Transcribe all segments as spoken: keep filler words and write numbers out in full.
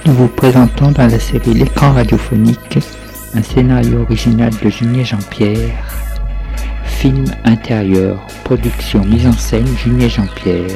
Nous vous présentons dans la série L'écran radiophonique un scénario original de Junier Jean-Pierre, film intérieur, production, mise en scène Junier Jean-Pierre.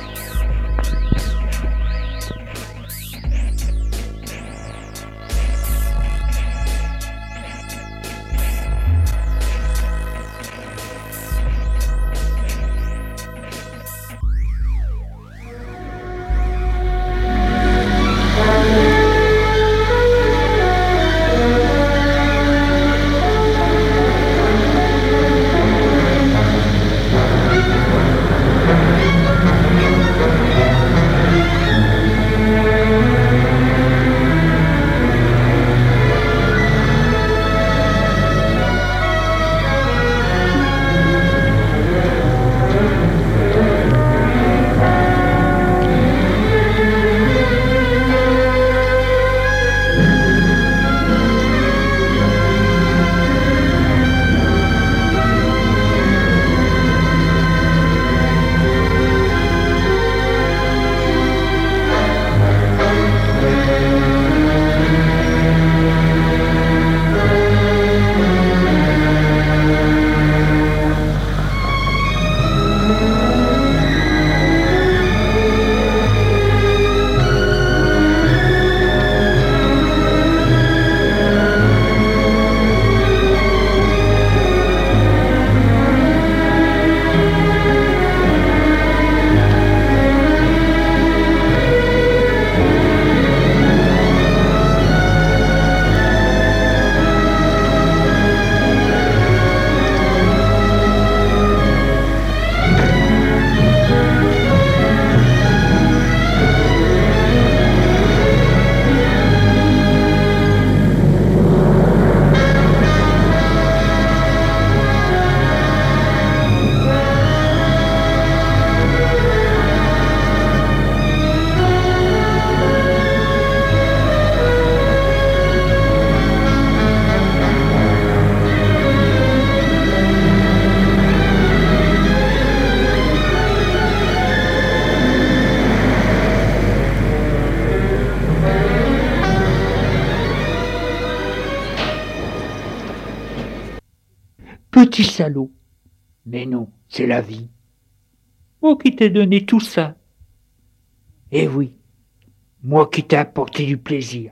Petit salaud. Mais non, c'est la vie. Moi qui t'ai donné tout ça. Eh oui, moi qui t'ai apporté du plaisir.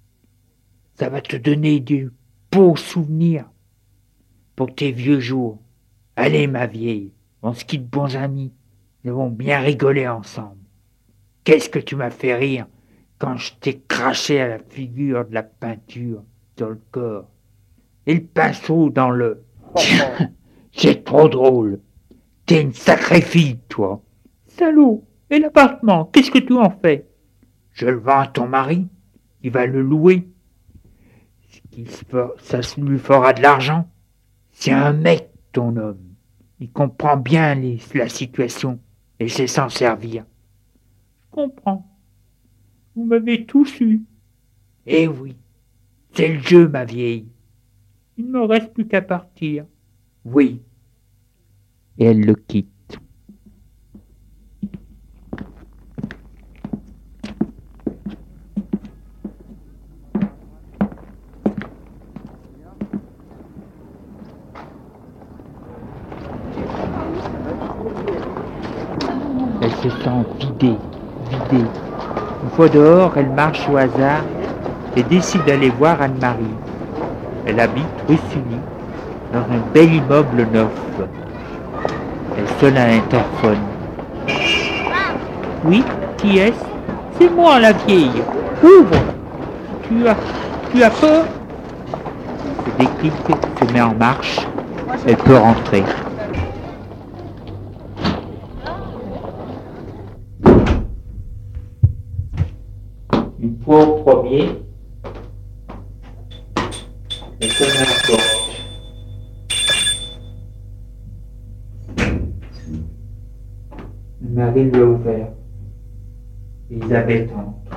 Ça va te donner de beaux souvenirs pour tes vieux jours. Allez, ma vieille, on se quitte bons amis. Nous avons bien rigolé ensemble. Qu'est-ce que tu m'as fait rire quand je t'ai craché à la figure de la peinture sur le corps et le pinceau dans le... C'est trop drôle. T'es une sacrée fille, toi. Salaud. Et l'appartement, qu'est-ce que tu en fais? Je le vends à ton mari. Il va le louer. Ce qui se fait, ça lui fera de l'argent. C'est un mec, ton homme. Il comprend bien les, la situation et sait s'en servir. Je comprends. Vous m'avez tout su. Eh oui. C'est le jeu, ma vieille. Il ne me reste plus qu'à partir. Oui. Et elle le quitte. Elle se sent vidée, vidée. Une fois dehors, elle marche au hasard et décide d'aller voir Anne-Marie. Elle habite rue Sully, dans un bel immeuble neuf. Elle sonne à l'interphone. Oui, qui est-ce? C'est moi, la vieille. Ouvre. Tu as, tu as peur? Le déclic se met en marche. Elle peut rentrer. Une fois au premier, elle sonne à la porte. Marie lui a ouvert. Elisabeth entre.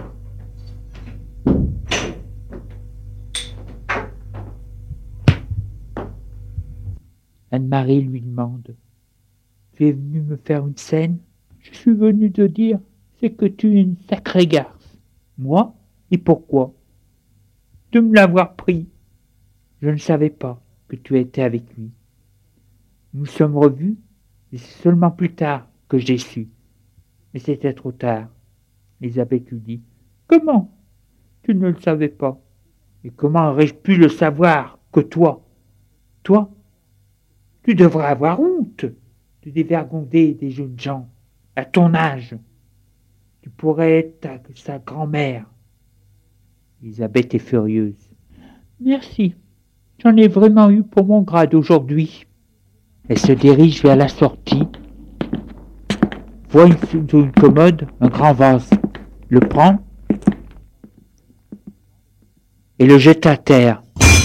Anne-Marie lui demande « Tu es venu me faire une scène ?»« Je suis venu te dire, c'est que tu es une sacrée garce. »« Moi ? Et pourquoi? De me l'avoir pris. Je ne savais pas que tu étais avec lui. Nous sommes revus, et c'est seulement plus tard que j'ai su. Mais c'était trop tard. Elisabeth lui dit. Comment? Tu ne le savais pas. Et comment aurais-je pu le savoir que toi? Toi? Tu devrais avoir honte de dévergonder des jeunes gens à ton âge. Tu pourrais être ta, sa grand-mère. Elisabeth est furieuse. Merci. J'en ai vraiment eu pour mon grade aujourd'hui. Elle se dirige vers la sortie, voit une, sous une commode un grand vase, le prend et le jette à terre.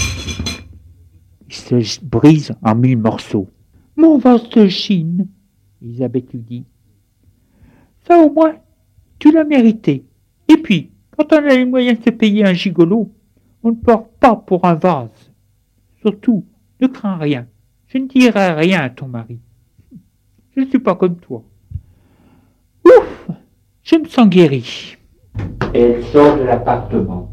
Il se brise en mille morceaux. Mon vase de Chine, Elisabeth lui dit. Ça au moins, tu l'as mérité. Et puis, quand on a les moyens de se payer un gigolo, on ne porte pas pour un vase. Surtout, ne crains rien. Je ne dirai rien à ton mari. Je ne suis pas comme toi. Ouf! Je me sens guérie. Et elle sort de l'appartement.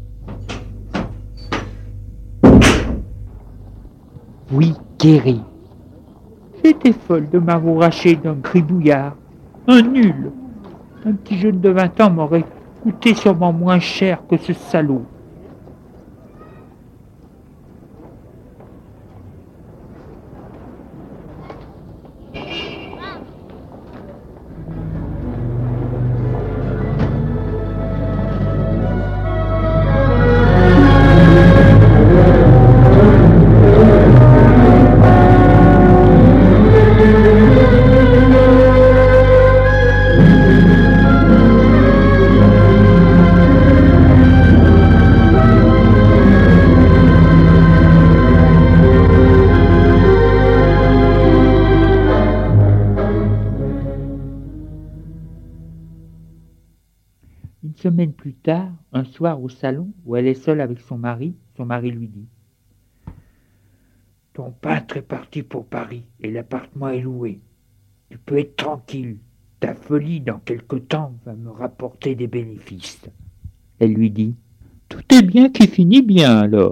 Oui, guérie. J'étais folle de m'avoir raché d'un gribouillard. Un nul. Un petit jeune de vingt ans m'aurait coûté sûrement moins cher que ce salaud. Une semaine plus tard, un soir au salon où elle est seule avec son mari, son mari lui dit « Ton peintre est parti pour Paris et l'appartement est loué. Tu peux être tranquille. Ta folie dans quelque temps va me rapporter des bénéfices. » Elle lui dit « Tout est bien qui finit bien alors. »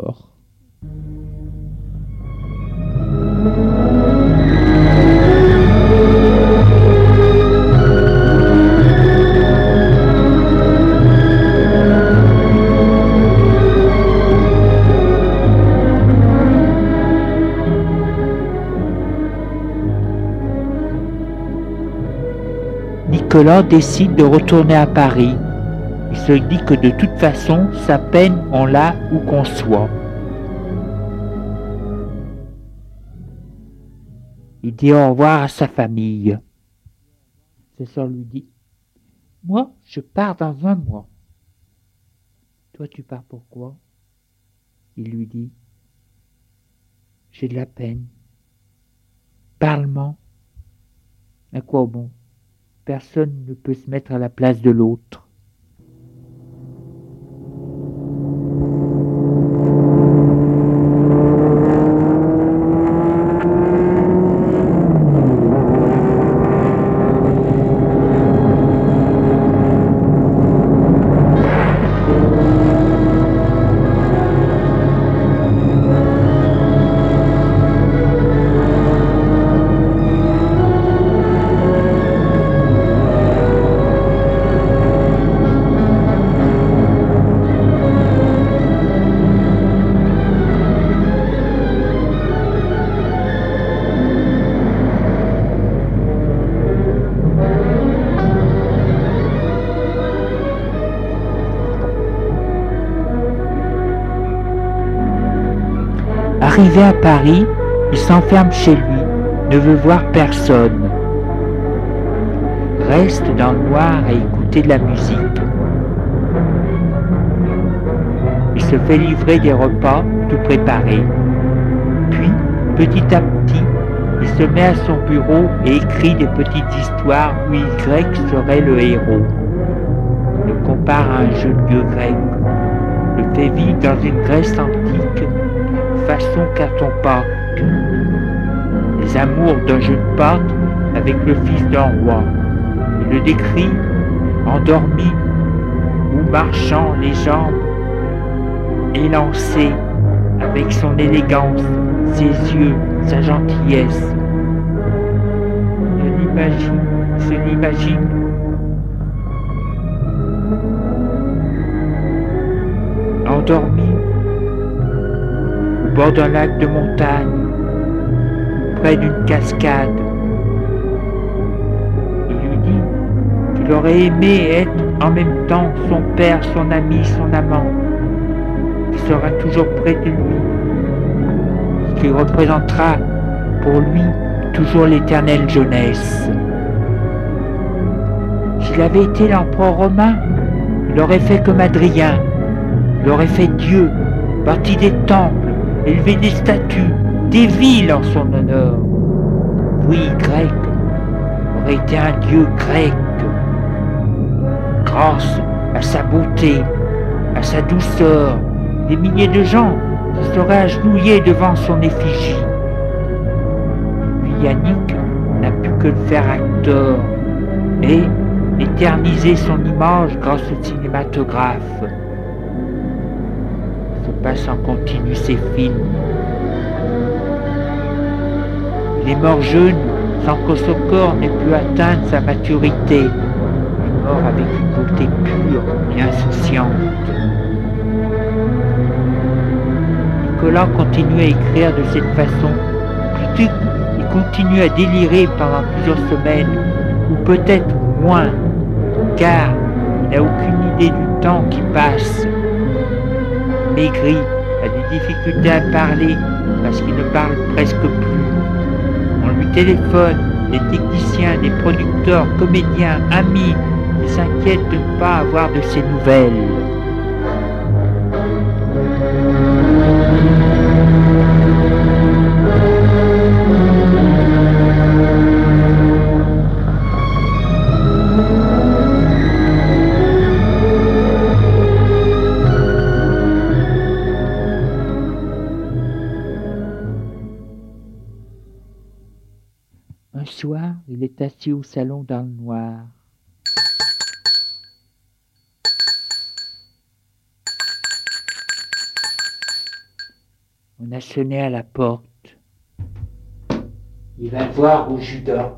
Nicolas décide de retourner à Paris. Il se dit que de toute façon, sa peine, on l'a où qu'on soit. Il dit au revoir à sa famille. Sa sœur lui dit « Moi, je pars dans un mois. »« Toi, tu pars pourquoi ?» Il lui dit « J'ai de la peine. Parlement. À quoi bon? Personne ne peut se mettre à la place de l'autre. » Arrivé à Paris, il s'enferme chez lui, ne veut voir personne. Reste dans le noir à écouter de la musique. Il se fait livrer des repas tout préparés. Puis, petit à petit, il se met à son bureau et écrit des petites histoires où Y serait le héros. Le compare à un jeune dieu grec. Le fait vivre dans une Grèce antique, façon Catompate. Les amours d'un jeune pâtre avec le fils d'un roi. Il le décrit endormi ou marchant les jambes élancées, avec son élégance, ses yeux, sa gentillesse. Je l'imagine, je l'imagine. Endormi au bord d'un lac de montagne, près d'une cascade. Il lui dit qu'il aurait aimé être en même temps son père, son ami, son amant, qui sera toujours près de lui, qui représentera pour lui toujours l'éternelle jeunesse. S'il avait été l'empereur romain, il aurait fait comme Adrien, il aurait fait Dieu, bâti des temples, élevé des statues, des villes en son honneur. Oui, grec, aurait été un dieu grec, grâce à sa beauté, à sa douceur. Des milliers de gens se seraient agenouillés devant son effigie. Puis Yannick n'a pu que le faire acteur et éterniser son image grâce au cinématographe. Se passe en continu ses films. Il est mort jeune sans que son corps n'ait pu atteindre sa maturité. Il est mort avec une beauté pure et insouciante. Nicolas continue à écrire de cette façon. Puis il continue à délirer pendant plusieurs semaines, ou peut-être moins, car il n'a aucune idée du temps qui passe. Maigri a des difficultés à parler parce qu'il ne parle presque plus. On lui téléphone, les techniciens, les producteurs, comédiens, amis, ils s'inquiètent de ne pas avoir de ses nouvelles. Un soir, il est assis au salon dans le noir. On a sonné à la porte. Il va voir au Judas.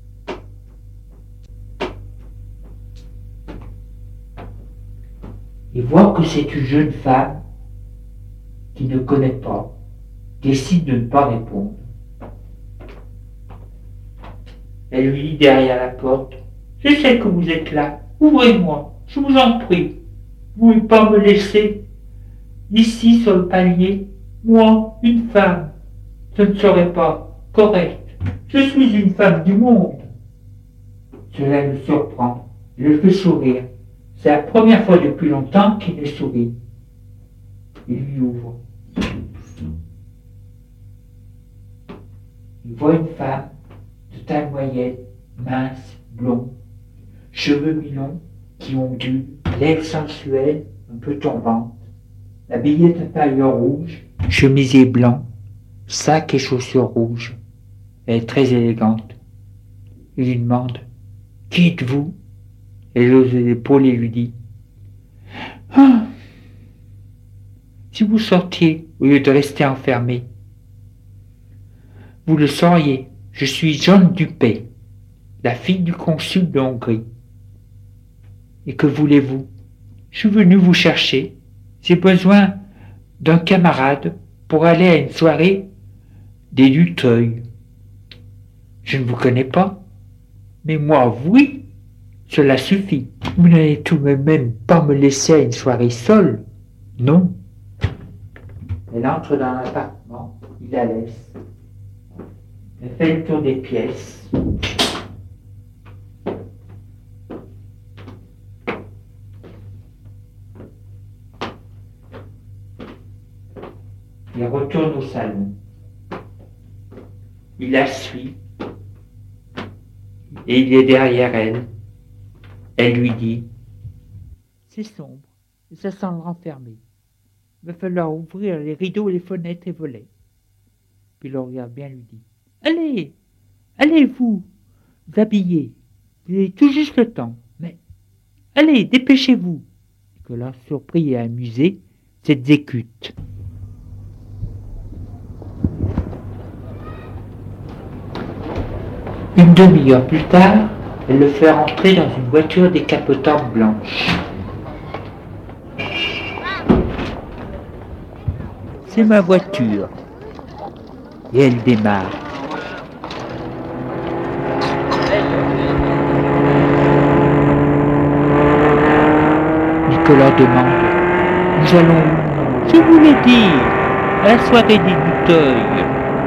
Il voit que c'est une jeune femme qu'il ne connaît pas, décide de ne pas répondre. Elle lui dit derrière la porte, « Je sais que vous êtes là, ouvrez-moi, je vous en prie. Vous ne pouvez pas me laisser ici sur le palier, moi, une femme. Ce ne serait pas correct. Je suis une femme du monde. » Cela le surprend, le fait sourire. C'est la première fois depuis longtemps qu'il le sourit. Il lui ouvre. Il voit une femme de taille moyenne, mince, blonde, cheveux mi-longs qui ondulent, lèvres sensuelles, un peu tombantes, habillée de tailleur rouge, chemisier blanc, sac et chaussures rouges. Elle est très élégante. Il lui demande « Qui êtes-vous » Elle hausse les épaules et lui dit « Ah, si vous sortiez au lieu de rester enfermé, vous le sauriez. Je suis Jeanne Dupay, la fille du consul de Hongrie. Et que voulez-vous? Je suis venu vous chercher. J'ai besoin d'un camarade pour aller à une soirée des Duteuil. Je ne vous connais pas, mais moi, oui, cela suffit. Vous n'allez tout de même pas me laisser à une soirée seule, non? Elle entre dans l'appartement, il la laisse. Elle fait le tour des pièces. Il retourne au salon. Il la suit. Et il est derrière elle. Elle lui dit « C'est sombre, et ça sent le renfermer. Il va falloir ouvrir les rideaux, les fenêtres et volets. » Puis il le regarde bien et lui dit « Allez, allez vous, vous habiller. Vous avez tout juste le temps, mais allez, dépêchez-vous. Nicolas, surpris et amusé, s'exécute. Une demi-heure plus tard, elle le fait rentrer dans une voiture décapotable blanche. C'est ma voiture. Et elle démarre. Nicolas demande: nous allons où? Je vous l'ai dit, à la soirée des Duteuil.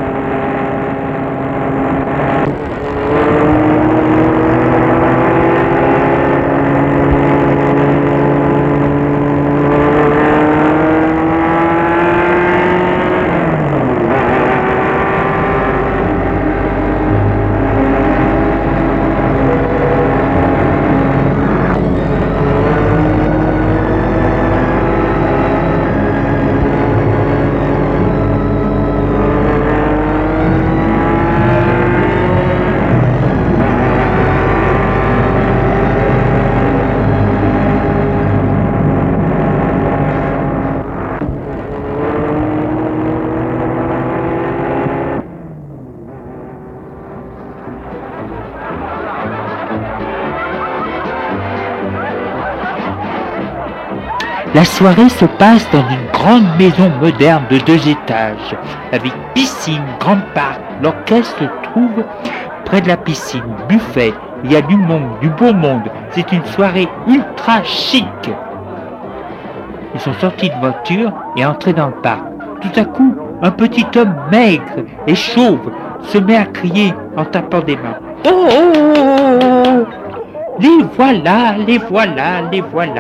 La soirée se passe dans une grande maison moderne de deux étages, avec piscine, grand parc. L'orchestre se trouve près de la piscine, buffet, il y a du monde, du beau monde. C'est une soirée ultra chic. Ils sont sortis de voiture et entrés dans le parc. Tout à coup, un petit homme maigre et chauve se met à crier en tapant des mains. « Oh, oh, oh, oh, oh, les voilà, les voilà, les voilà !»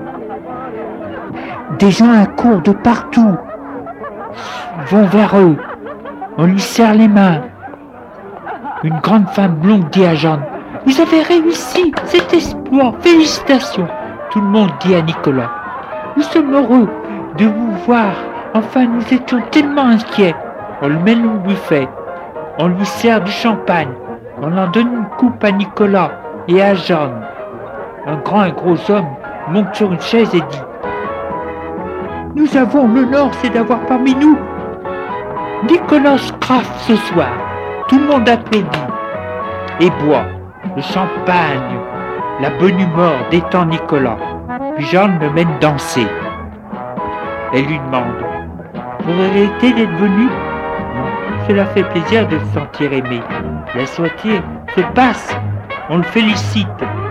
Des gens accourent de partout, vont vers eux, on lui serre les mains. Une grande femme blonde dit à Jeanne: « Vous avez réussi, c'est exploit, félicitations !» Tout le monde dit à Nicolas: « Nous sommes heureux de vous voir, enfin nous étions tellement inquiets. » On le mène au buffet, on lui sert du champagne, on en donne une coupe à Nicolas et à Jeanne. Un grand et gros homme monte sur une chaise et dit: « Nous avons l'honneur, c'est d'avoir parmi nous Nicolas Kraft ce soir. » Tout le monde applaudit et boit. Le champagne, la bonne humeur détend Nicolas. Puis Jeanne le mène danser. Elle lui demande: « Vous regrettez d'être venu ? » « Non, cela fait plaisir de se sentir aimé. » La soirée se passe, on le félicite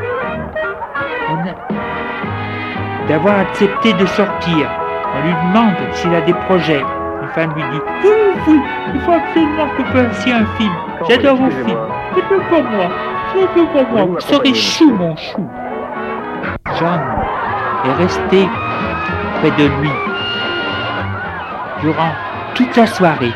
d'avoir accepté de sortir. On lui demande s'il a des projets. Une femme lui dit: « Oui, oui, il faut absolument que vous fassiez un film. J'adore vos films. Faites-le pour moi. Faites-le pour moi. Vous serez chou, mon chou. » Jeanne est restée près de lui durant toute la soirée.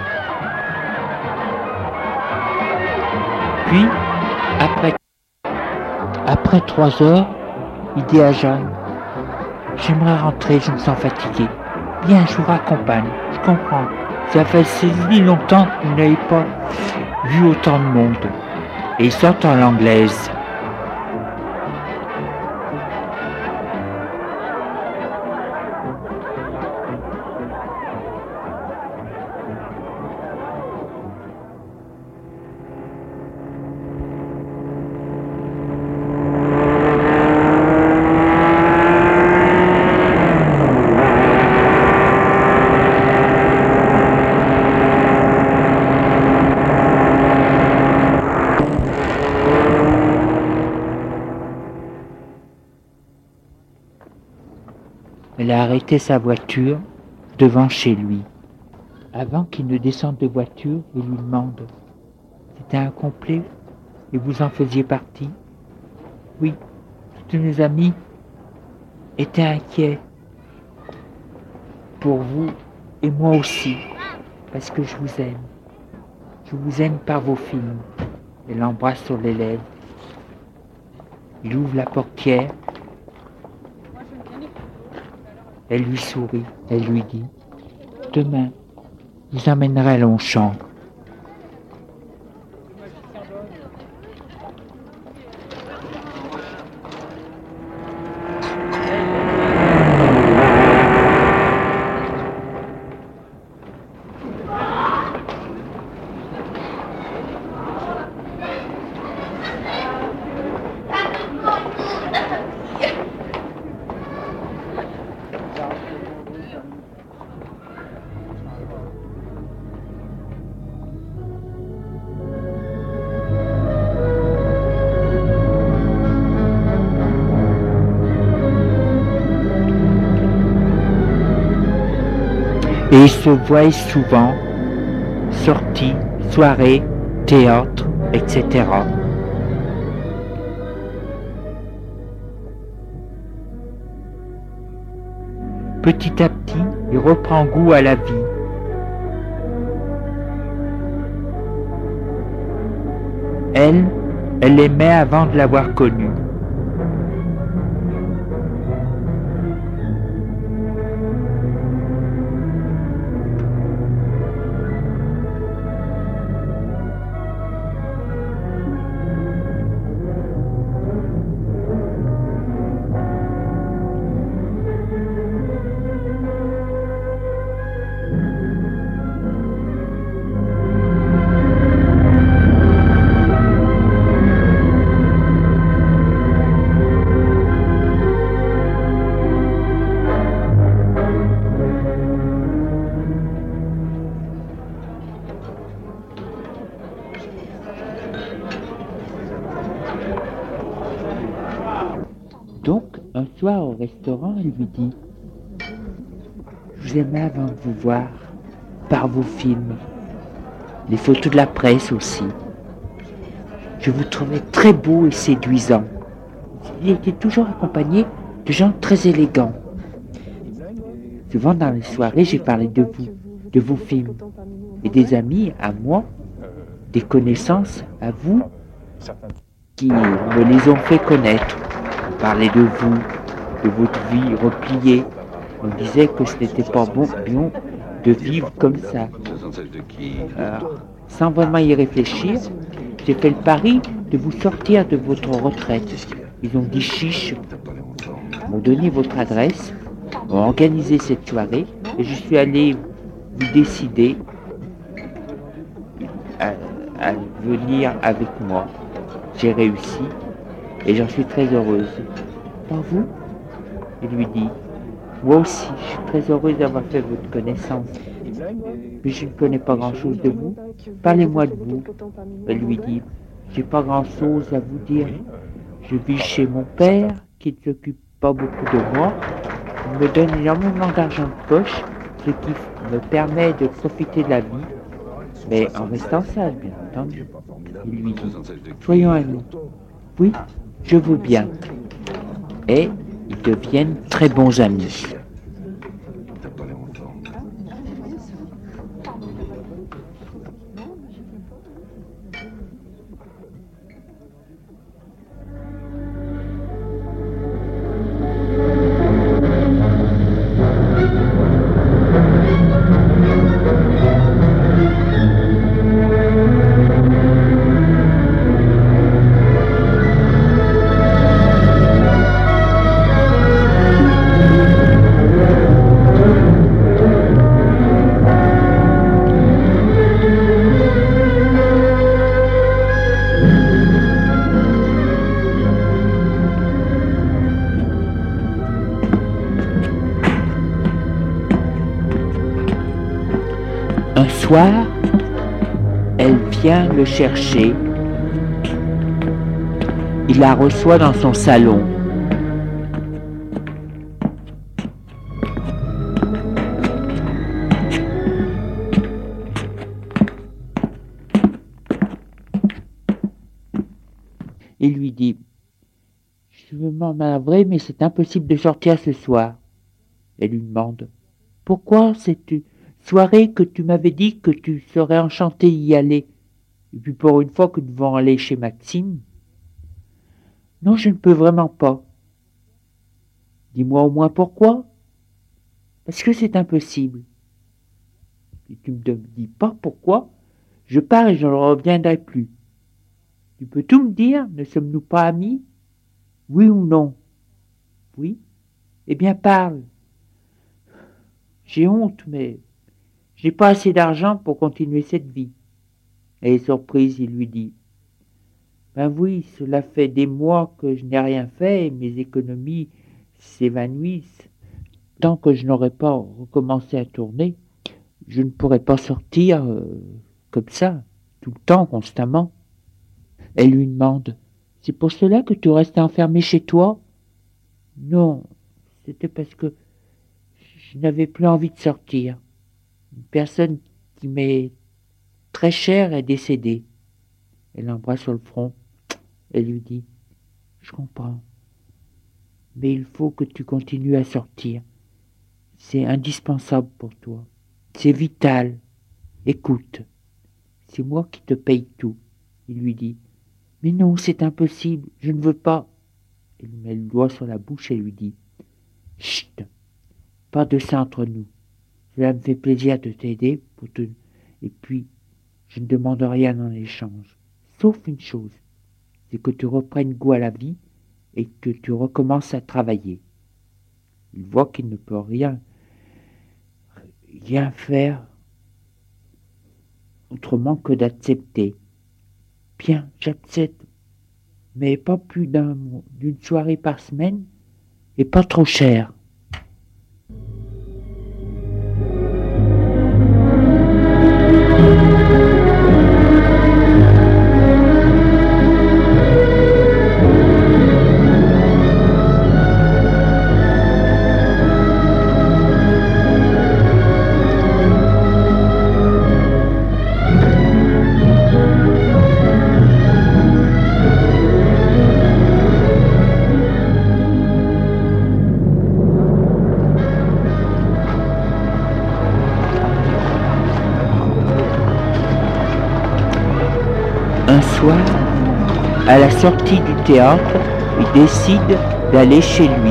Puis, après, après trois heures, il dit à Jeanne: « J'aimerais rentrer, je me sens fatigué. Bien, je vous raccompagne, je comprends. Ça fait si longtemps que vous n'avez pas vu autant de monde. » Et ils sortent en l'anglaise. Elle a arrêté sa voiture devant chez lui. Avant qu'il ne descende de voiture, il lui demande: « C'était un complet et vous en faisiez partie ? » « Oui, tous mes amis étaient inquiets pour vous et moi aussi, parce que je vous aime. Je vous aime par vos films. » Elle l'embrasse sur les lèvres. Il ouvre la portière. Elle lui sourit, elle lui dit: « Demain, je vous emmènerai à Longchamp. » Et ils se voient souvent, sorties, soirées, théâtre, et cetera. Petit à petit, il reprend goût à la vie. Elle, elle l'aimait avant de l'avoir connue. Donc, un soir au restaurant, elle lui dit « Je vous aimais avant de vous voir, par vos films, les photos de la presse aussi. Je vous trouvais très beau et séduisant. Il était toujours accompagné de gens très élégants. Souvent dans les soirées, j'ai parlé de vous, de vos films, et des amis à moi, des connaissances à vous, qui me les ont fait connaître. On parlait de vous, de votre vie repliée. On disait que ce n'était pas bon, bien de vivre comme ça. Alors, sans vraiment y réfléchir, j'ai fait le pari de vous sortir de votre retraite. Ils ont dit chiche, m'ont donné votre adresse, ont organisé cette soirée, et je suis allé vous décider à, à venir avec moi. J'ai réussi et j'en suis très heureuse. Pas vous? Il lui dit. Moi aussi, je suis très heureuse d'avoir fait votre connaissance. Mais je ne connais pas grand-chose de vous. Parlez-moi de vous. Elle lui dit. J'ai pas grand-chose à vous dire. Je vis chez mon père, qui ne s'occupe pas beaucoup de moi. Il me donne énormément d'argent de poche, ce qui me permet de profiter de la vie, mais en restant sage, bien entendu. Il lui dit, soyons amis. Oui, je veux bien. Et ils deviennent très bons amis. Un soir, elle vient le chercher. Il la reçoit dans son salon. Il lui dit, je m'en navré, mais c'est impossible de sortir ce soir. Elle lui demande, pourquoi cette soirée que tu m'avais dit que tu serais enchanté d'y aller, et puis pour une fois que nous devons aller chez Maxime? Non, je ne peux vraiment pas. Dis-moi au moins pourquoi. Parce que c'est impossible. Si tu ne me dis pas pourquoi, je pars et je ne reviendrai plus. Tu peux tout me dire, ne sommes-nous pas amis? Oui ou non? Oui? Eh bien parle. J'ai honte, mais je n'ai pas assez d'argent pour continuer cette vie. Elle est surprise, il lui dit. Ben oui, cela fait des mois que je n'ai rien fait et mes économies s'évanouissent. Tant que je n'aurai pas recommencé à tourner, je ne pourrai pas sortir euh, comme ça, tout le temps, constamment. Elle lui demande, c'est pour cela que tu restes enfermé chez toi? Non, c'était parce que je n'avais plus envie de sortir. Une personne qui m'est très chère est décédée. Elle l'embrasse sur le front et lui dit « Je comprends, mais il faut que tu continues à sortir. C'est indispensable pour toi. C'est vital. Écoute, c'est moi qui te paye tout. » Il lui dit « Mais non, c'est impossible, je ne veux pas. » Il met le doigt sur la bouche et lui dit « Chut, pas de ça entre nous. Cela me fait plaisir de t'aider pour te... Et puis, je ne demande rien en échange. Sauf une chose, c'est que tu reprennes goût à la vie et que tu recommences à travailler. » Il voit qu'il ne peut rien, rien faire autrement que d'accepter. « Bien, j'accepte, mais pas plus d'un, d'une soirée par semaine et pas trop cher. » Un soir, à la sortie du théâtre, il décide d'aller chez lui.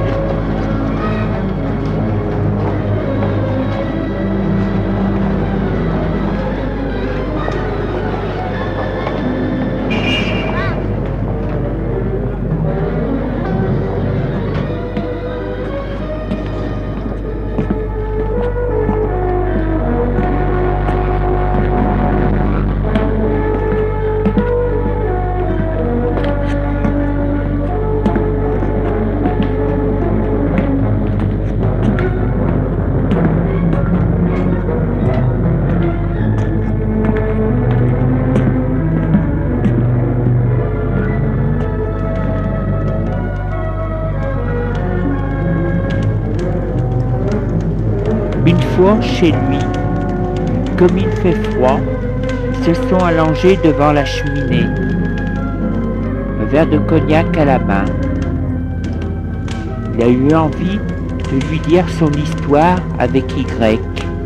Une fois chez lui, comme il fait froid, ils se sont allongés devant la cheminée, un verre de cognac à la main. Il a eu envie de lui dire son histoire avec Y.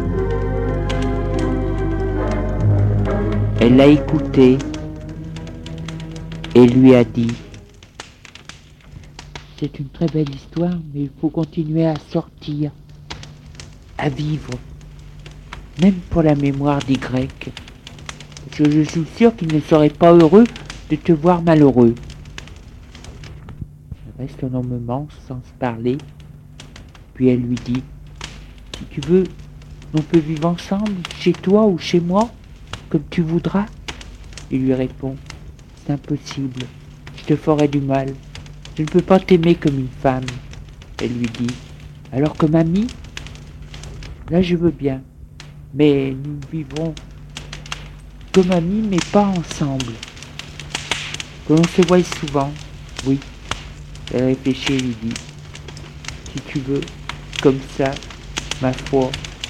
Elle l'a écouté et lui a dit « C'est une très belle histoire, mais il faut continuer à sortir, à vivre, même pour la mémoire d'Y. Parce que je suis sûr qu'il ne serait pas heureux de te voir malheureux. » Elle reste un moment sans se parler, puis elle lui dit « Si tu veux, on peut vivre ensemble, chez toi ou chez moi, comme tu voudras. » Il lui répond « C'est impossible, je te ferai du mal, je ne peux pas t'aimer comme une femme. » Elle lui dit « Alors comme amie ? Là je veux bien, mais nous vivrons comme amis, mais pas ensemble. Que l'on se voie souvent, oui. » Elle réfléchit et lui dit « Si tu veux, comme ça, ma foi, oui. »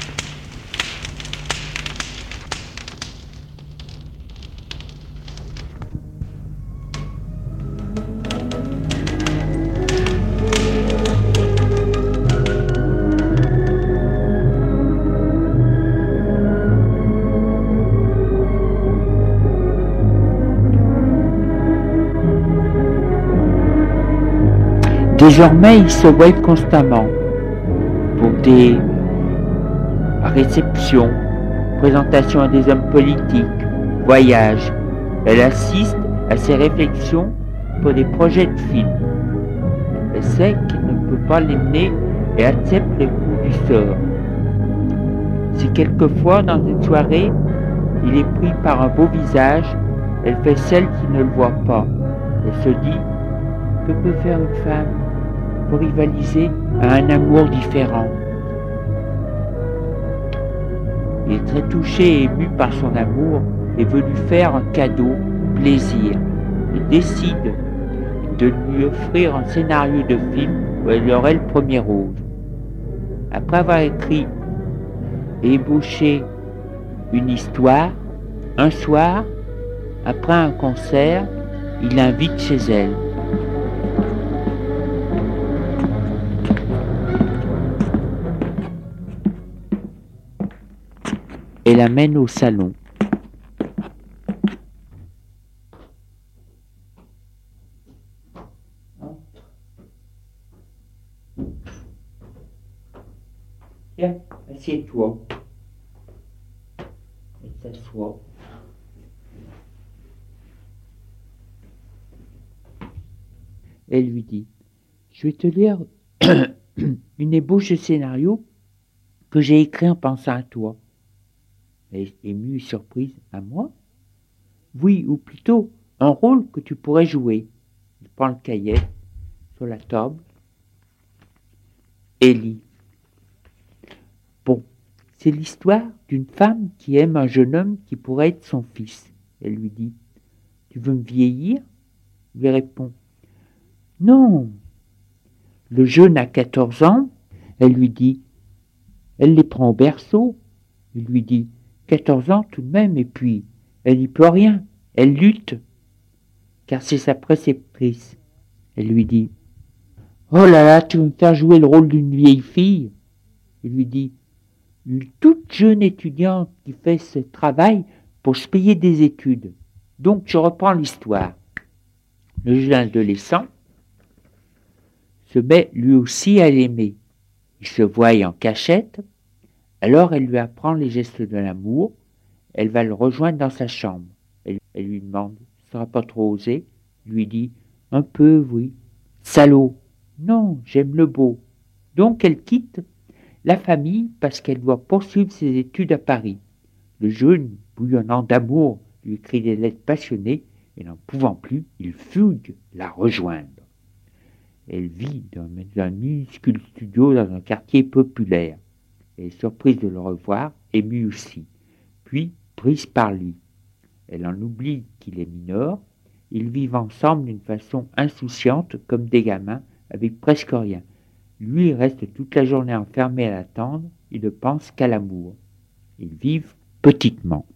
Désormais, ils se voient constamment pour des réceptions, présentations à des hommes politiques, voyages. Elle assiste à ses réflexions pour des projets de films. Elle sait qu'il ne peut pas les mener et accepte les coups du sort. Si quelquefois, dans une soirée, il est pris par un beau visage, elle fait celle qui ne le voit pas. Elle se dit « Que peut faire une femme pour rivaliser à un amour différent ?» Il est très touché et ému par son amour et veut lui faire un cadeau, plaisir. Il décide de lui offrir un scénario de film où elle aurait le premier rôle. Après avoir écrit ébauché une histoire. Un soir, après un concert, il l'invite chez elle. Et l'amène au salon. Tiens, assieds-toi. Elle s'assoit. Elle lui dit, je vais te lire une ébauche de scénario que j'ai écrit en pensant à toi. Elle est émue et surprise. À moi? Oui, ou plutôt, un rôle que tu pourrais jouer. Il prend le cahier sur la table et lit. Bon, c'est l'histoire d'une femme qui aime un jeune homme qui pourrait être son fils. Elle lui dit, tu veux me vieillir? Il lui répond, non. Le jeune a quatorze ans. Elle lui dit, elle les prend au berceau. Il lui dit, quatorze ans tout de même, et puis, elle n'y peut rien. Elle lutte, car c'est sa préceptrice. Elle lui dit, oh là là, tu veux me faire jouer le rôle d'une vieille fille? Il lui dit, une toute jeune étudiante qui fait ce travail pour se payer des études. Donc je reprends l'histoire. Le jeune adolescent se met lui aussi à l'aimer. Il se voit en cachette, alors elle lui apprend les gestes de l'amour, elle va le rejoindre dans sa chambre. Elle, elle lui demande, « Ça sera pas trop osé ?» Il lui dit, « Un peu, oui. »« Salaud !»« Non, j'aime le beau. » Donc elle quitte la famille parce qu'elle doit poursuivre ses études à Paris. Le jeune, bouillonnant d'amour, lui écrit des lettres passionnées et n'en pouvant plus, il fugue la rejoindre. Elle vit dans un minuscule studio dans un quartier populaire. Elle est surprise de le revoir, émue aussi, puis prise par lui. Elle en oublie qu'il est mineur. Ils vivent ensemble d'une façon insouciante, comme des gamins, avec presque rien. Lui reste toute la journée enfermé à l'attendre, il ne pense qu'à l'amour. Ils vivent petitement.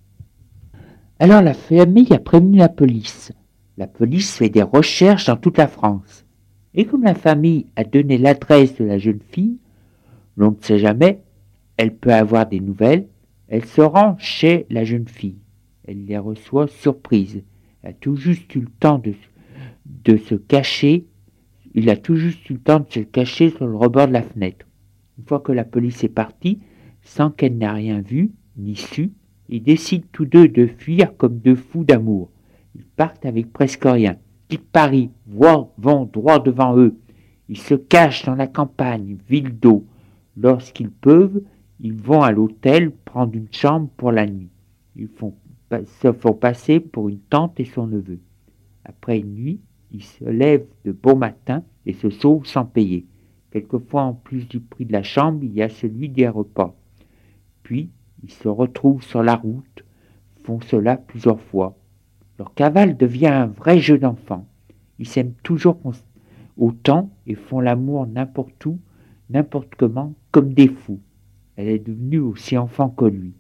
Alors la famille a prévenu la police. La police fait des recherches dans toute la France. Et comme la famille a donné l'adresse de la jeune fille, l'on ne sait jamais, elle peut avoir des nouvelles, elle se rend chez la jeune fille. Elle les reçoit surprise. Elle a tout juste eu le temps de, de se cacher, il a tout juste eu le temps de se cacher sur le rebord de la fenêtre. Une fois que la police est partie, sans qu'elle n'ait rien vu, ni su, ils décident tous deux de fuir comme deux fous d'amour. Ils partent avec presque rien. Quittent Paris, vont droit devant eux. Ils se cachent dans la campagne, ville d'eau. Lorsqu'ils peuvent, ils vont à l'hôtel prendre une chambre pour la nuit. Ils font, se font passer pour une tante et son neveu. Après une nuit, ils se lèvent de bon matin et se sauvent sans payer. Quelquefois, en plus du prix de la chambre, il y a celui des repas. Puis, ils se retrouvent sur la route, font cela plusieurs fois. Leur cavale devient un vrai jeu d'enfant. Ils s'aiment toujours autant et font l'amour n'importe où, n'importe comment, comme des fous. Elle est devenue aussi enfant que lui.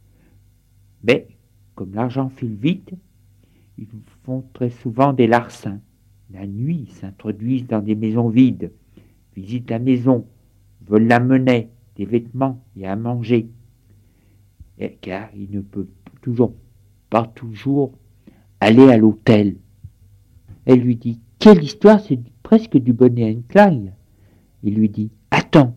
Mais, comme l'argent file vite, ils font très souvent des larcins. La nuit, ils s'introduisent dans des maisons vides, visitent la maison, veulent la monnaie, des vêtements et à manger. Et, car ils ne peuvent toujours pas toujours aller à l'hôtel. Elle lui dit, quelle histoire, c'est presque du Bonnie and Clyde. Il lui dit, attends,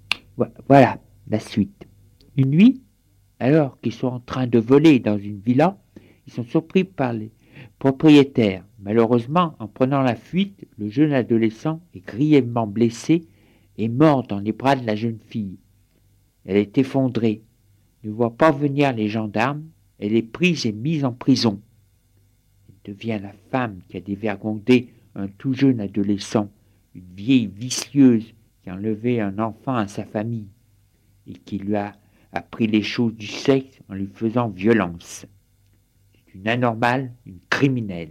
voilà la suite. Une nuit, alors qu'ils sont en train de voler dans une villa, ils sont surpris par les propriétaires. Malheureusement, en prenant la fuite, le jeune adolescent est grièvement blessé et mort dans les bras de la jeune fille. Elle est effondrée, ne voit pas venir les gendarmes, elle est prise et mise en prison. Elle devient la femme qui a dévergondé un tout jeune adolescent, une vieille vicieuse qui a enlevé un enfant à sa famille et qui lui a appris les choses du sexe en lui faisant violence. C'est une anormale, une criminelle.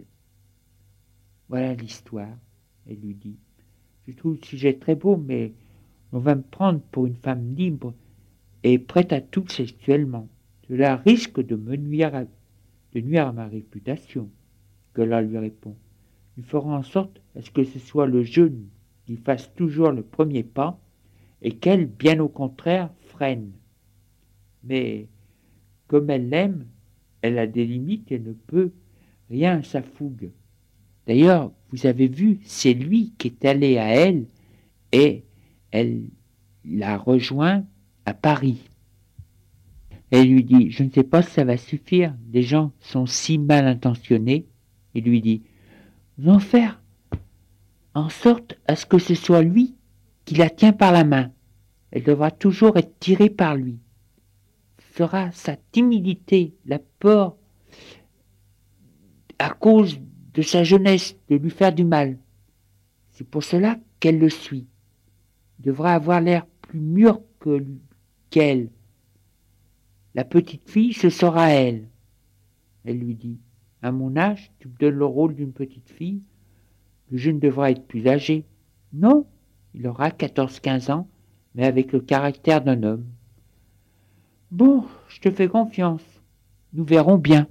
Voilà l'histoire, elle lui dit. Je trouve le sujet très beau, mais on va me prendre pour une femme libre est prête à tout sexuellement. Cela risque de me nuire à, de nuire à ma réputation. Nicolas lui répond. Nous ferons en sorte à ce que ce soit le jeune qui fasse toujours le premier pas et qu'elle, bien au contraire, freine. Mais comme elle l'aime, elle a des limites et ne peut rien à sa fougue. D'ailleurs, vous avez vu, c'est lui qui est allé à elle et elle l'a rejoint à Paris. Elle lui dit, je ne sais pas si ça va suffire, les gens sont si mal intentionnés. Il lui dit, nous allons faire en sorte à ce que ce soit lui qui la tient par la main. Elle devra toujours être tirée par lui. Ce sera sa timidité, la peur à cause de sa jeunesse de lui faire du mal. C'est pour cela qu'elle le suit. Il devra avoir l'air plus mûr que lui, qu'elle. La petite fille, ce sera elle. Elle lui dit, à mon âge, tu me donnes le rôle d'une petite fille. Le jeune devra être plus âgé. Non, il aura quatorze quinze ans, mais avec le caractère d'un homme. Bon, je te fais confiance. Nous verrons bien.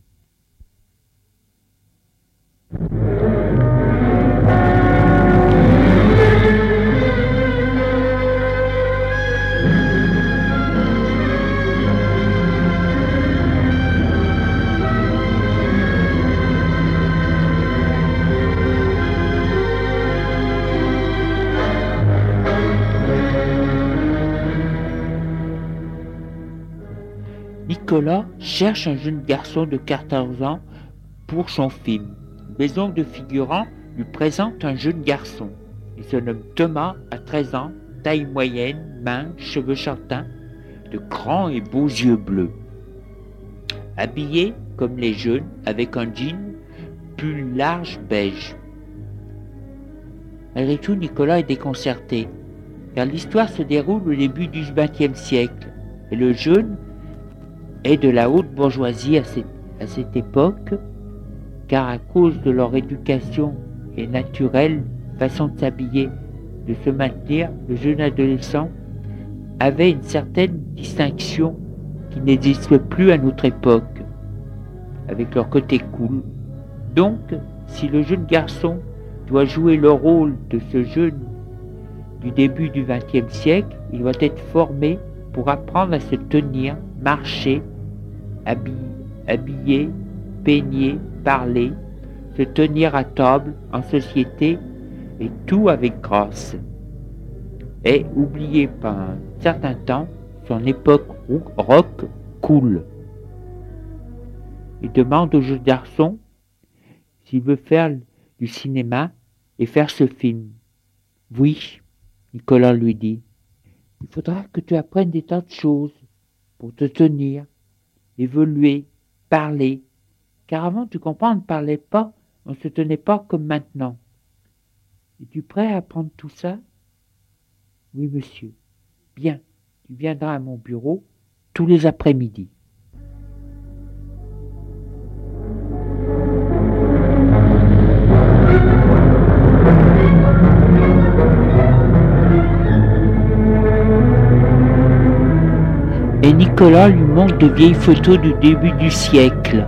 Nicolas cherche un jeune garçon de quatorze ans pour son film. Une maison de figurants lui présente un jeune garçon. Il se nomme Thomas, à treize ans, taille moyenne, mince, cheveux châtains, de grands et beaux yeux bleus. Habillé comme les jeunes, avec un jean pull large beige. Malgré tout, Nicolas est déconcerté, car l'histoire se déroule au début du vingtième siècle, et le jeune est de la haute bourgeoisie à cette, à cette époque, car à cause de leur éducation et naturelle façon de s'habiller, de se maintenir, le jeune adolescent avait une certaine distinction qui n'existe plus à notre époque, avec leur côté cool. Donc, si le jeune garçon doit jouer le rôle de ce jeune du début du vingtième siècle, il doit être formé pour apprendre à se tenir, marcher, habiller, habiller, peigner, parler, se tenir à table, en société, et tout avec grâce. Et oublier pendant un certain temps son époque rock cool. Il demande au jeune garçon s'il veut faire du cinéma et faire ce film. Oui, Nicolas lui dit, il faudra que tu apprennes des tas de choses pour te tenir, évoluer, parler. Car avant, tu comprends, on ne parlait pas, on ne se tenait pas comme maintenant. Es-tu prêt à apprendre tout ça? Oui, monsieur. Bien, tu viendras à mon bureau tous les après-midi. Et Nicolas lui montre de vieilles photos du début du siècle.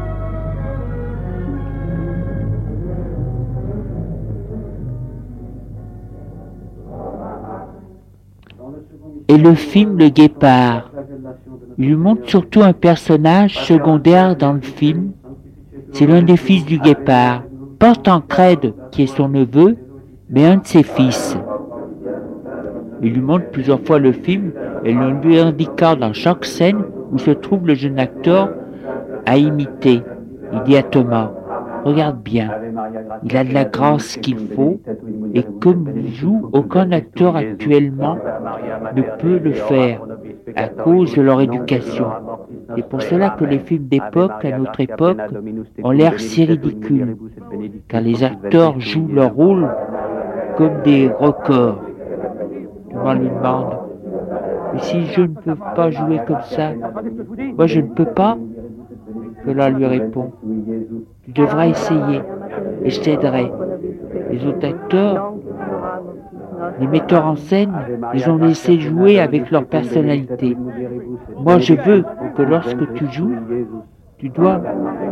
Et le film Le Guépard. Il lui montre surtout un personnage secondaire dans le film. C'est l'un des fils du Guépard, pas Tancrède qui est son neveu, mais un de ses fils. Il lui montre plusieurs fois le film et le lui indiquant dans chaque scène où se trouve le jeune acteur à imiter. Il dit à Thomas, regarde bien, il a de la grâce qu'il faut et comme il joue, aucun acteur actuellement ne peut le faire à cause de leur éducation. C'est pour cela que les films d'époque, à notre époque, ont l'air si ridicules, car les acteurs jouent leur rôle comme des records. Thomas lui demande, mais si je ne peux pas jouer comme ça, moi je ne peux pas. Nicolas lui répond, tu devras essayer et je t'aiderai. Les autres acteurs Les metteurs en scène les ont laissés jouer avec leur personnalité. Moi, je veux que lorsque tu joues, tu dois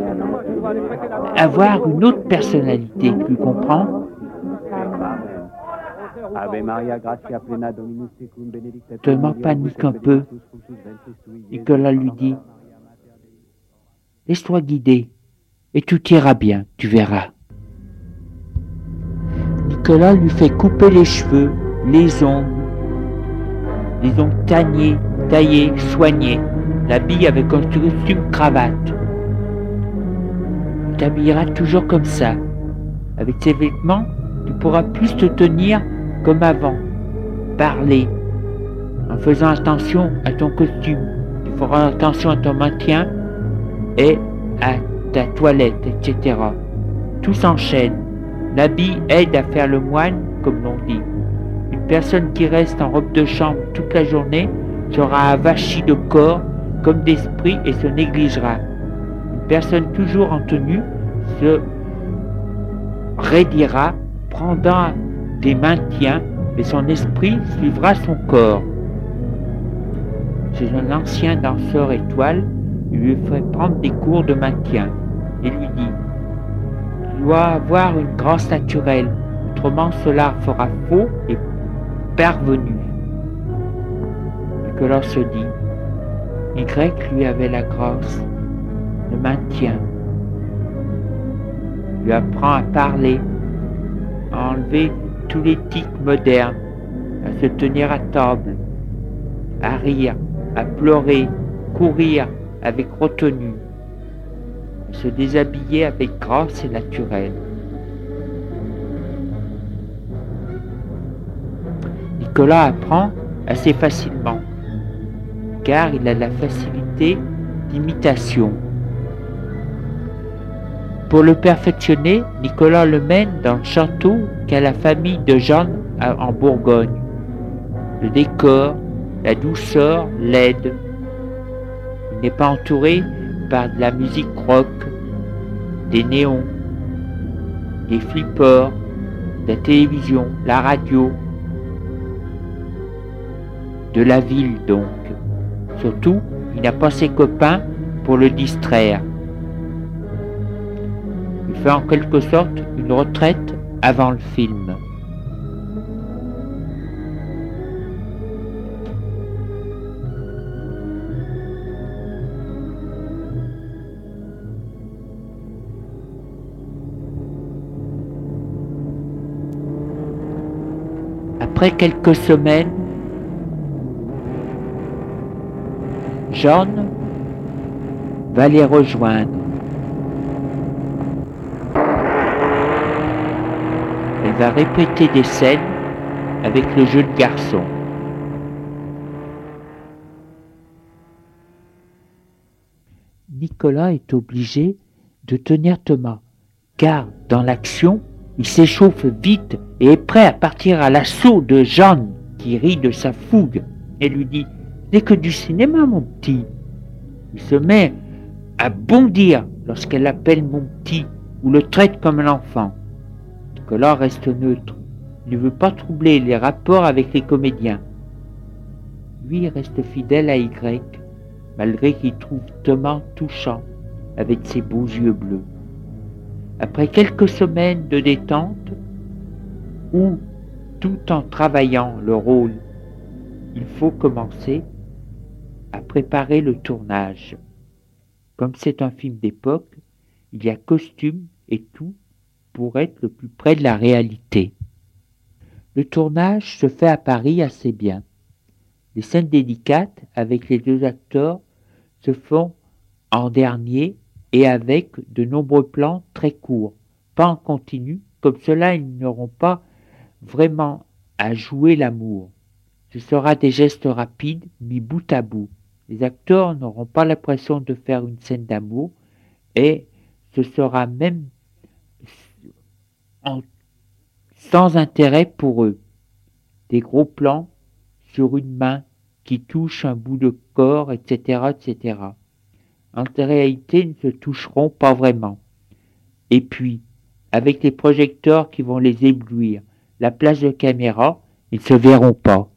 avoir une autre personnalité, tu comprends? Thomas panique un peu. Nicolas lui dit, laisse-toi guider et tout ira bien, tu verras. Nicolas lui fait couper les cheveux, les ongles, les ongles taillés, taillés, soignés, l'habille avec un costume cravate. Tu t'habilleras toujours comme ça. Avec ces vêtements, tu pourras plus te tenir comme avant, parler, en faisant attention à ton costume. Tu feras attention à ton maintien et à ta toilette, et cetera. Tout s'enchaîne. L'habit aide à faire le moine, comme l'on dit. Une personne qui reste en robe de chambre toute la journée sera avachie de corps comme d'esprit et se négligera. Une personne toujours en tenue se raidira, prendra des maintiens, mais son esprit suivra son corps. Chez un ancien danseur étoile, il lui fait prendre des cours de maintien et lui dit « Tu dois avoir une grâce naturelle, autrement cela fera faux et parvenu. » Nicolas se dit « Y lui avait la grâce, le maintien, lui apprend à parler, à enlever tous les tics modernes, à se tenir à table, à rire, à pleurer, courir avec retenue, à se déshabiller avec grâce et naturel. » Nicolas apprend assez facilement, car il a la facilité d'imitation. Pour le perfectionner, Nicolas le mène dans le château qu'a la famille de Jeanne en Bourgogne. Le décor, la douceur l'aide. Il n'est pas entouré par de la musique rock, des néons, des flippers, de la télévision, la radio, de la ville donc. Surtout, il n'a pas ses copains pour le distraire. Il fait en quelque sorte une retraite avant le film. Après quelques semaines, Jeanne va les rejoindre. Elle va répéter des scènes avec le jeune garçon. Nicolas est obligé de tenir Thomas, car dans l'action, il s'échauffe vite et est prêt à partir à l'assaut de Jeanne, qui rit de sa fougue et lui dit « C'est que du cinéma, mon petit !» Il se met à bondir lorsqu'elle l'appelle mon petit ou le traite comme un enfant. Nicolas reste neutre. Il ne veut pas troubler les rapports avec les comédiens. Lui reste fidèle à Y, malgré qu'il trouve Thomas touchant avec ses beaux yeux bleus. Après quelques semaines de détente, où, tout en travaillant le rôle, il faut commencer à préparer le tournage. Comme c'est un film d'époque, il y a costume et tout pour être le plus près de la réalité. Le tournage se fait à Paris assez bien. Les scènes délicates avec les deux acteurs se font en dernier et avec de nombreux plans très courts, pas en continu, comme cela ils n'auront pas vraiment à jouer l'amour. Ce sera des gestes rapides mis bout à bout. Les acteurs n'auront pas l'impression de faire une scène d'amour et ce sera même en, sans intérêt pour eux. Des gros plans sur une main qui touche un bout de corps, et cetera, et cetera. En réalité, ils ne se toucheront pas vraiment. Et puis, avec les projecteurs qui vont les éblouir, la place de caméra Ils se verront pas.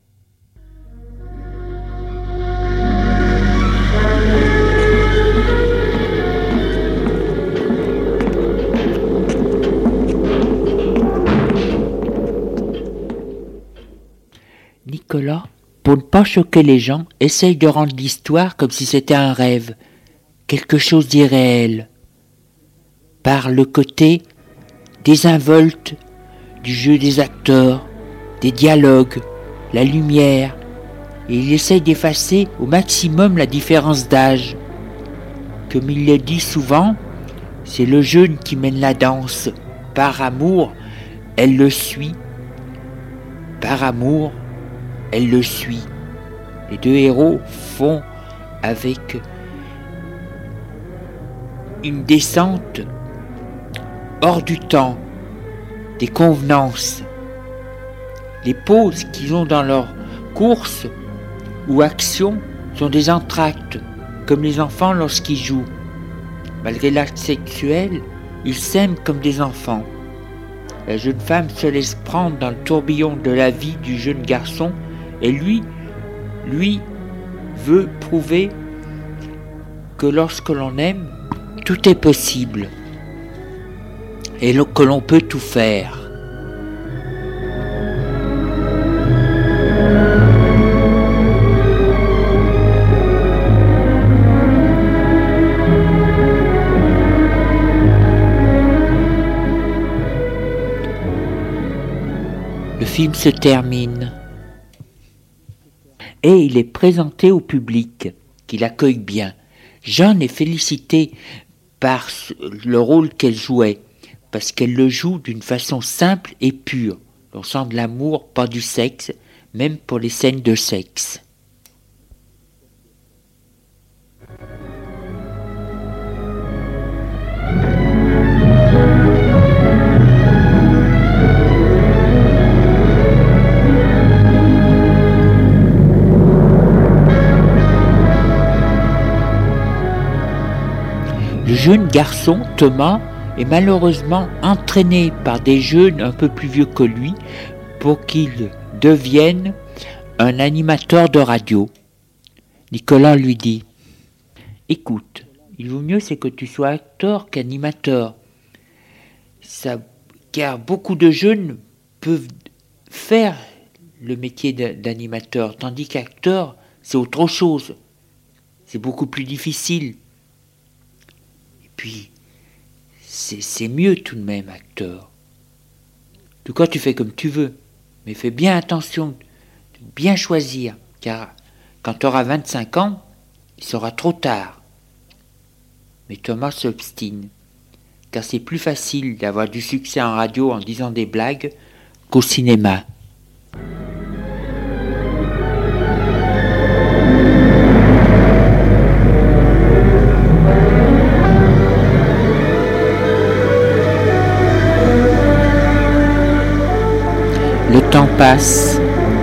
Nicolas, pour ne pas choquer les gens, essaye de rendre l'histoire comme si c'était un rêve, quelque chose d'irréel, par le côté désinvolte du jeu des acteurs, des dialogues, la lumière, et il essaye d'effacer au maximum la différence d'âge. Comme il le dit souvent, c'est le jeune qui mène la danse. Par amour, elle le suit. Par amour, elle le suit. Les deux héros font avec une descente hors du temps, des convenances. Les pauses qu'ils ont dans leur course ou action sont des entr'actes, comme les enfants lorsqu'ils jouent. Malgré l'acte sexuel, ils s'aiment comme des enfants. La jeune femme se laisse prendre dans le tourbillon de la vie du jeune garçon et lui, lui veut prouver que lorsque l'on aime, tout est possible et que l'on peut tout faire. Le film se termine et il est présenté au public qui l'accueille bien. Jeanne est félicitée par le rôle qu'elle jouait parce qu'elle le joue d'une façon simple et pure. On sent de l'amour, pas du sexe, même pour les scènes de sexe. Le jeune garçon, Thomas, est malheureusement entraîné par des jeunes un peu plus vieux que lui pour qu'il devienne un animateur de radio. Nicolas lui dit « Écoute, il vaut mieux c'est que tu sois acteur qu'animateur. Ça, car beaucoup de jeunes peuvent faire le métier d'animateur, tandis qu'acteur, c'est autre chose. C'est beaucoup plus difficile. Puis, c'est mieux tout de même, acteur. En tout cas, tu fais comme tu veux, mais fais bien attention de bien choisir, car quand tu auras vingt-cinq ans, il sera trop tard. » Mais Thomas s'obstine, car c'est plus facile d'avoir du succès en radio en disant des blagues qu'au cinéma. Le temps passe.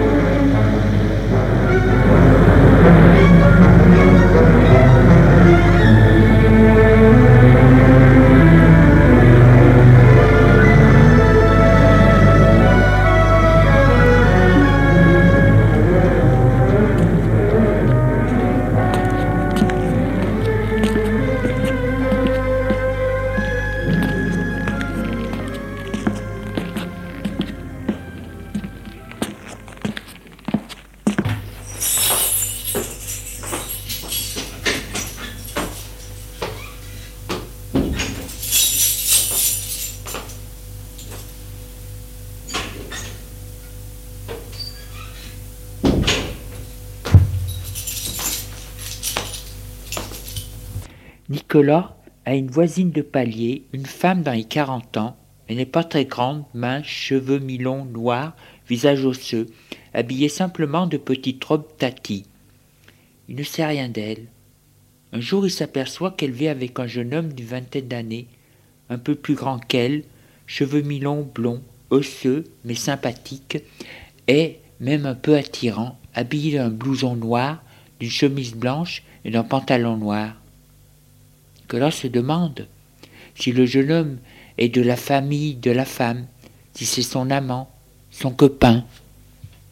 Nicolas a une voisine de palier, une femme dans les quarante ans. Elle n'est pas très grande, mince, cheveux mi-longs, noirs, visage osseux, habillée simplement de petites robes tati. Il ne sait rien d'elle. Un jour, il s'aperçoit qu'elle vit avec un jeune homme d'une vingtaine d'années, un peu plus grand qu'elle, cheveux mi-longs, blonds, osseux, mais sympathique, et même un peu attirant, habillé d'un blouson noir, d'une chemise blanche et d'un pantalon noir. Nicolas se demande si le jeune homme est de la famille de la femme, si c'est son amant, son copain.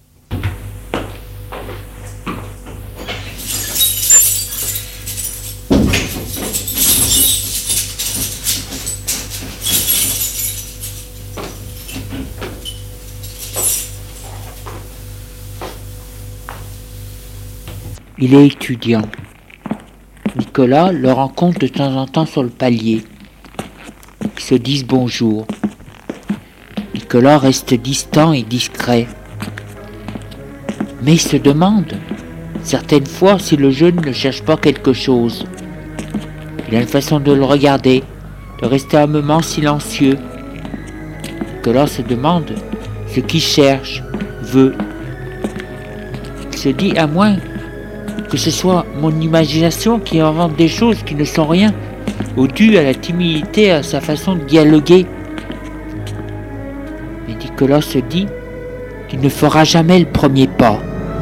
Il est étudiant. Nicolas le rencontre de temps en temps sur le palier. Ils se disent bonjour. Nicolas reste distant et discret. Mais il se demande, certaines fois, si le jeune ne cherche pas quelque chose. Il a une façon de le regarder, de rester un moment silencieux. Nicolas se demande ce qu'il cherche, veut. Il se dit, à moins que ce soit mon imagination qui invente des choses qui ne sont rien, ou dû à la timidité, à sa façon de dialoguer. Mais Nicolas se dit qu'il ne fera jamais le premier pas.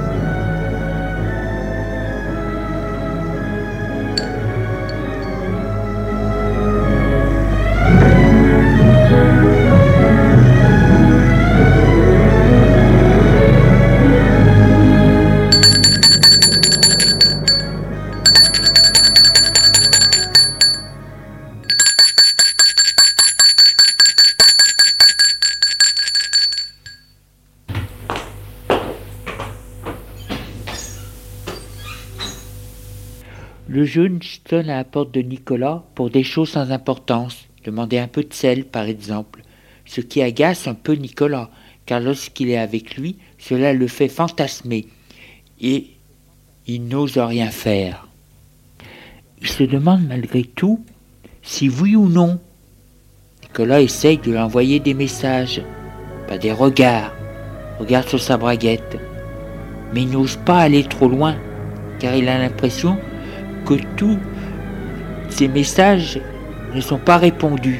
Le jeune sonne à la porte de Nicolas pour des choses sans importance, demander un peu de sel par exemple, ce qui agace un peu Nicolas, car lorsqu'il est avec lui, cela le fait fantasmer, et il n'ose rien faire. Il se demande malgré tout si oui ou non. Nicolas essaye de lui envoyer des messages, pas des regards, regarde sur sa braguette, mais il n'ose pas aller trop loin, car il a l'impression que tous ces messages ne sont pas répondus.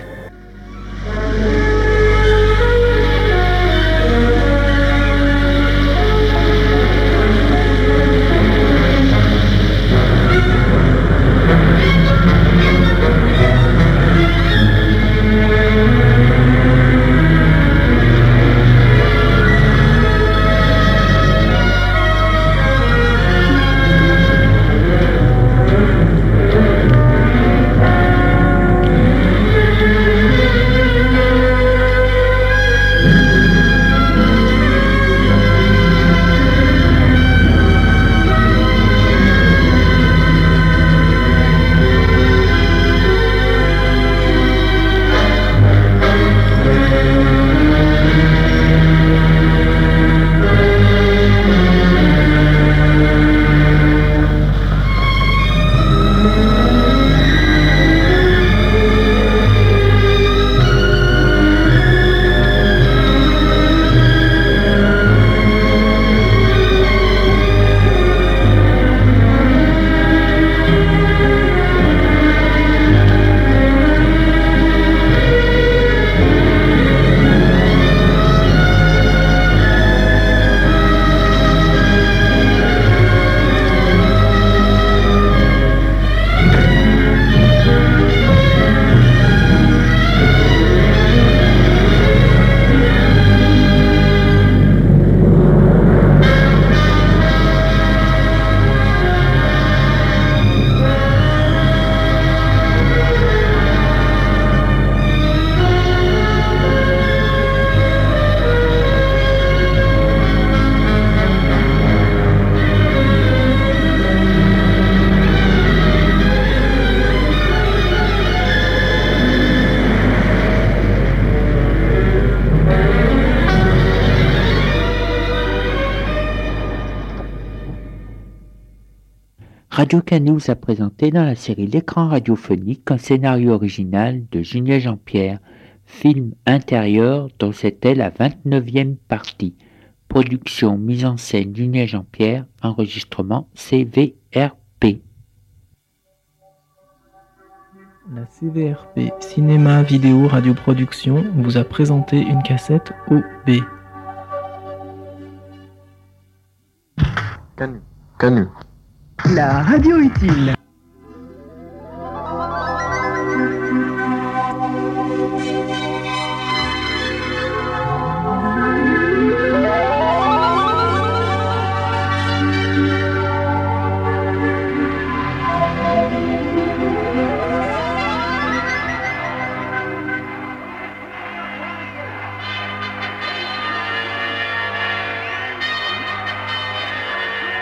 Radio Canu vous a présenté dans la série L'écran radiophonique un scénario original de Julien Jean-Pierre, film intérieur dont c'était la vingt-neuvième partie. Production, mise en scène Julien Jean-Pierre, enregistrement C V R P. La C V R P Cinéma Vidéo Radioproduction vous a présenté une cassette O B. Canu. Canu. La radio utile.